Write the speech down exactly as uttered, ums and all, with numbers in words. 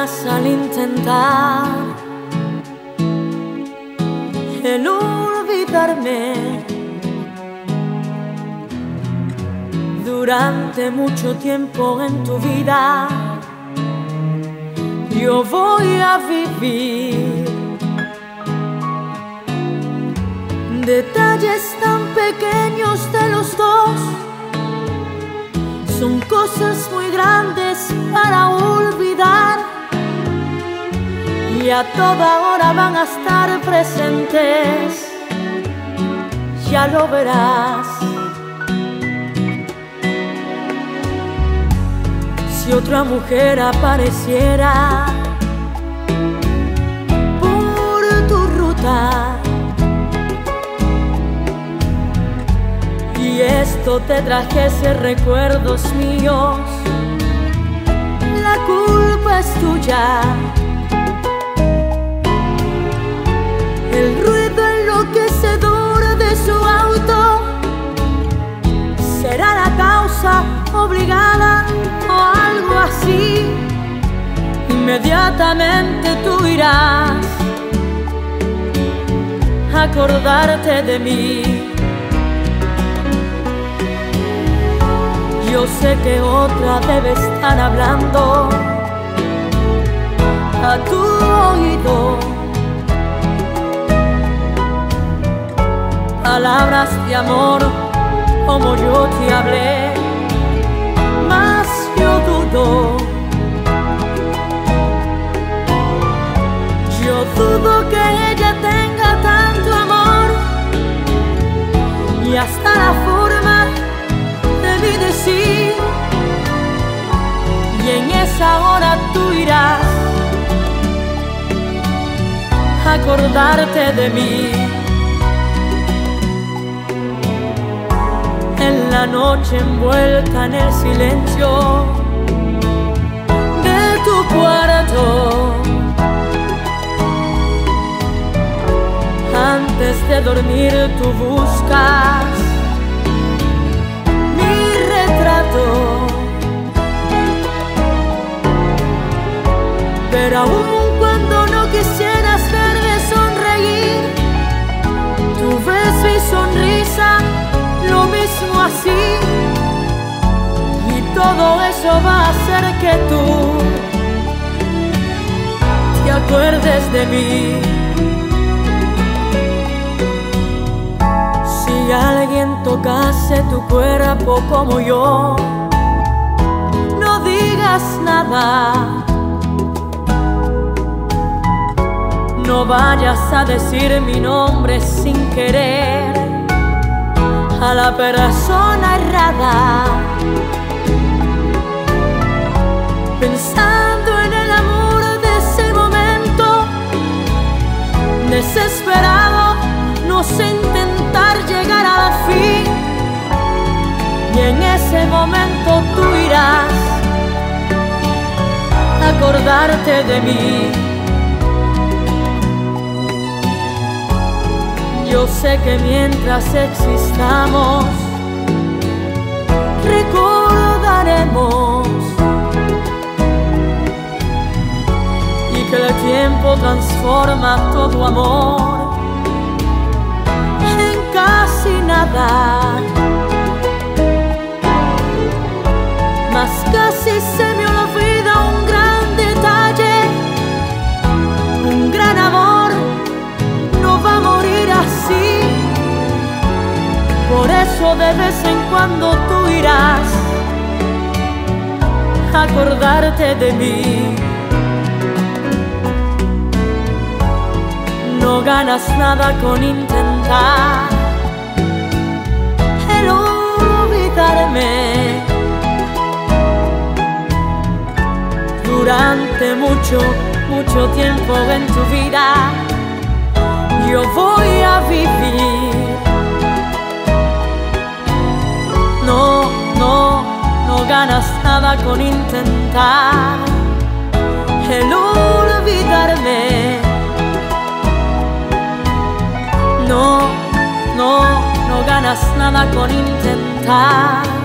ganas al intentar el olvidarme. Durante mucho tiempo en tu vida yo voy a vivir detalles tan pequeños de los dos. Son cosas muy grandes para olvidar y a toda hora van a estar presentes, ya lo verás. Si otra mujer apareciera por tu ruta y esto te trajese recuerdos míos, la culpa es tuya. El ruido enloquecedor de su auto será la causa obligada o algo así. Inmediatamente tú irás a acordarte de mí. Yo sé que otra debe estar hablando a tu oído, palabras de amor como yo te hablé, mas yo dudo, yo dudo que ella tenga tanto amor y hasta la forma de mi decir, y en esa hora tú irás a acordarte de mí. En la noche envuelta en el silencio de tu cuarto, antes de dormir tú buscas mi retrato, pero aún cuando no quisieras verme sonreír, tu beso y sonrisa lo mismo así, y todo eso va a hacer que tú te acuerdes de mí. Si alguien tocase tu cuerpo como yo, no digas nada, no vayas a decir mi nombre sin querer a la persona errada, pensando en el amor de ese momento, desesperado, no sé intentar llegar al fin, y en ese momento tú irás a acordarte de mí. Yo sé que mientras existamos recordaremos, y que el tiempo transforma todo amor en casi nada, mas casi se me olvida un gran detalle, un gran amor no va a morir así. Por eso de vez en cuando tú irás a acordarte de mí. No ganas nada con intentar el olvidarme. Durante mucho, mucho tiempo en tu vida yo voy a vivir. No, no, no ganas nada con intentar el olvidarme. No, no, no ganas nada con intentar